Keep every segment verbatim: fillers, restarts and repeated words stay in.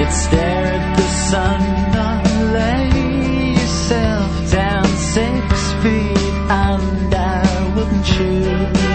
You'd stare at the sun or lay yourself down six feet under, wouldn't you?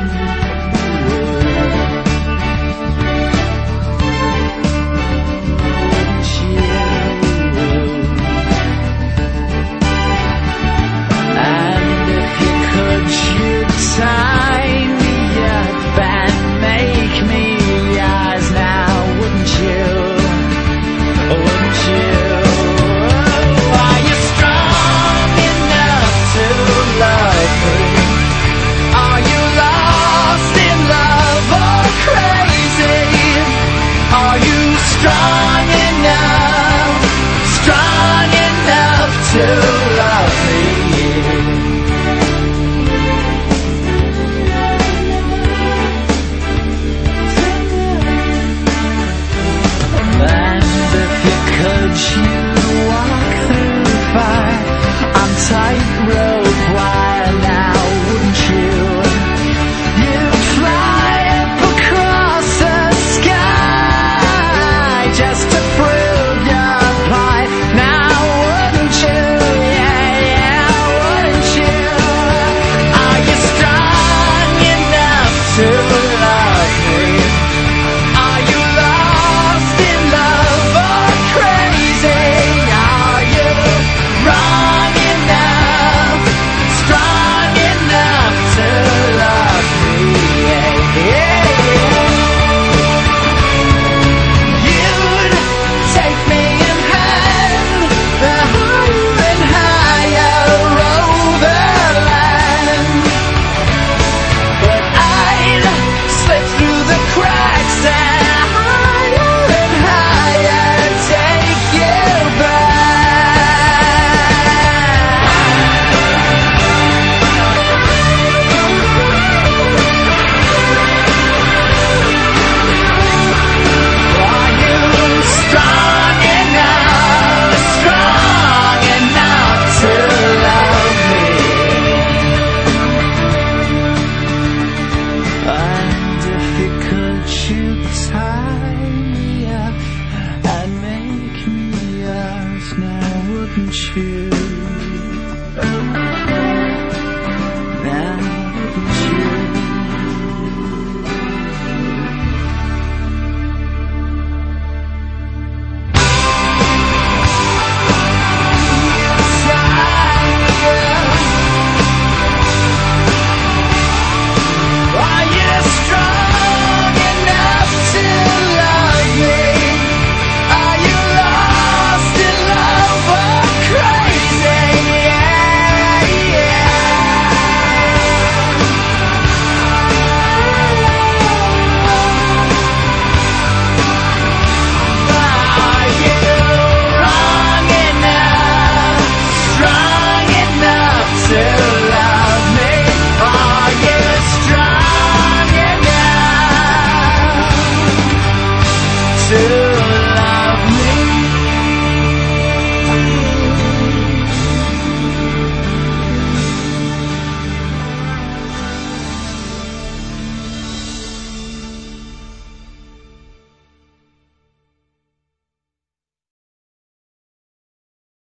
Tie me up and make me yours now, wouldn't you? Wouldn't you? Are you strong enough to love me? Are you lost in love or crazy? Are you strong enough, strong enough to love me? Could you walk through fire on tightrope wire now, wouldn't you? You'd fly up across the sky just to prove your plight now, wouldn't you? Yeah, yeah, wouldn't you? Are you strong enough to love me? Are you lost in love or crazy? Are you wrong enough, strong enough to love me? Yeah, yeah, yeah. You'd take me in hand, the higher and higher over land, but I'd slip through the cracks and higher and higher take you back. Are you strong enough, strong enough to love me? And if you could, you'd tie me up and make me yours now, wouldn't you?